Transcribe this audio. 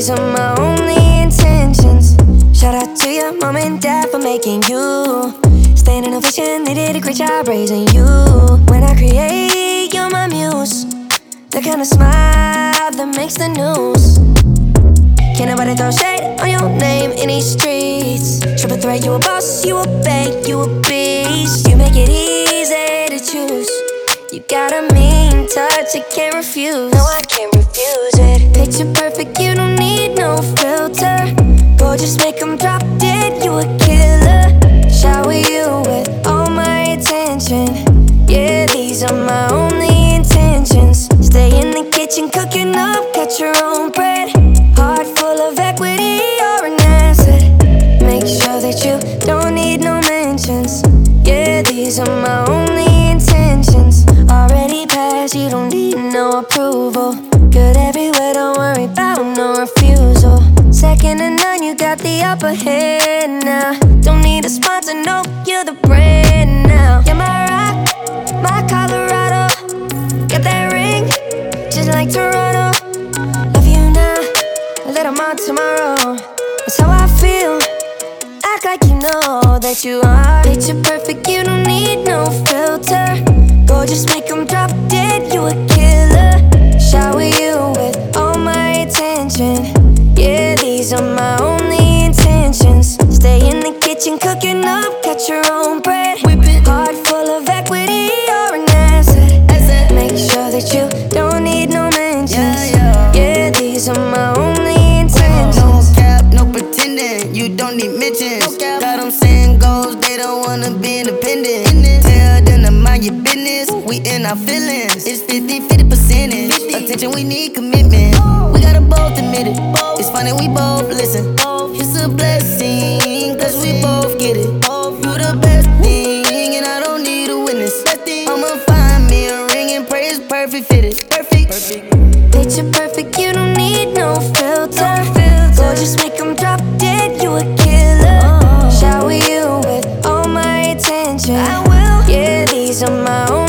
these are my only intentions. Shout out to your mom and dad for making you. Staying in a vision, they did a great job raising you. When I create, you're my muse. The kind of smile that makes the news. Can't nobody throw shade on your name in these streets. Triple threat, you a boss, you a bank, you a beast. You make it easy to choose. You got a mean touch, I can't refuse. No, I can't refuse it. Picture perfect, you don't need no filter. Gorgeous, make them drop dead, you a killer. Shower you with all my attention. Yeah, these are my only intentions. Stay in the kitchen, cooking up, cut your own bread. Heart full of equity, you're an asset. Make sure that you don't need no mentions. Yeah, these are my only intentions. Already passed, you don't need no approval. Good everywhere, don't worry about no refusal. Second to none, you got the upper hand now. Don't need a sponsor, no, you're the brand now. You're my rock, my Colorado. Got that ring, just like Toronto. Love you now, a little more tomorrow. That's how I feel, act like you know that you are. Picture perfect, you don't need no filter. Gorgeous, make them drop dead, you a killer. Shower you with all my attention. Yeah, these are my only intentions. Stay in the kitchen, cooking up, cut your own bread. Heart full of equity, you're an asset. Make sure that you don't need no mentions. Yeah, these are my only intentions. No cap, no pretending, you don't need mentions. Got them saying goals, they don't wanna be independent. Tell them to mind your business, we in our feelings. It's 50% attention, we need commitment. We gotta both admit it, it's funny we both listen. It's a blessing, cause we both get it. You the best thing, and I don't need a witness. I'ma find me a ring and pray it's perfect fitted. Picture perfect, you don't need no filter. Gorgeous, make them drop dead, you a killer. Shower you with all my attention. I will. Yeah, these are my own